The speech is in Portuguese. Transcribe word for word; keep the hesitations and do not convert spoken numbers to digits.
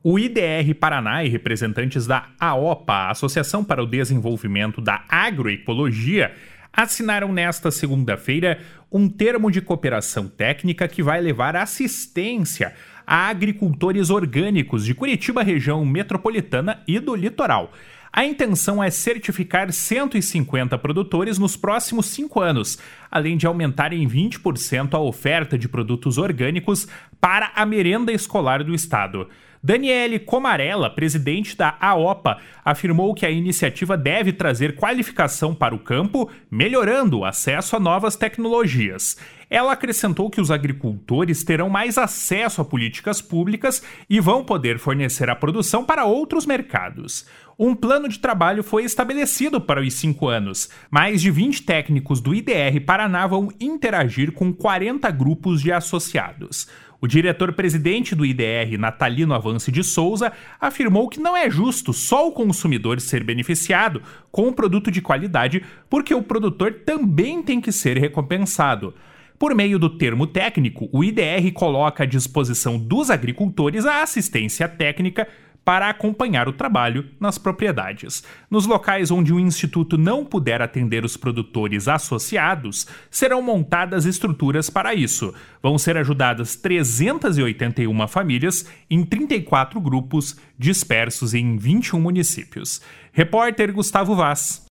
O I D R Paraná e representantes da AOPA, Associação para o Desenvolvimento da Agroecologia, assinaram nesta segunda-feira um termo de cooperação técnica que vai levar assistência a agricultores orgânicos de Curitiba, região metropolitana e do litoral. A intenção é certificar cento e cinquenta produtores nos próximos cinco anos, além de aumentar em vinte por cento a oferta de produtos orgânicos para a merenda escolar do estado. Daniele Comarella, presidente da AOPA, afirmou que a iniciativa deve trazer qualificação para o campo, melhorando o acesso a novas tecnologias. Ela acrescentou que os agricultores terão mais acesso a políticas públicas e vão poder fornecer a produção para outros mercados. Um plano de trabalho foi estabelecido para os cinco anos. Mais de vinte técnicos do I D R Paraná vão interagir com quarenta grupos de associados. O diretor-presidente do I D R, Natalino Avance de Souza, afirmou que não é justo só o consumidor ser beneficiado com um produto de qualidade, porque o produtor também tem que ser recompensado. Por meio do termo técnico, o I D R coloca à disposição dos agricultores a assistência técnica para acompanhar o trabalho nas propriedades. Nos locais onde o Instituto não puder atender os produtores associados, serão montadas estruturas para isso. Vão ser ajudadas trezentas e oitenta e uma famílias em trinta e quatro grupos dispersos em vinte e um municípios. Repórter Gustavo Vaz.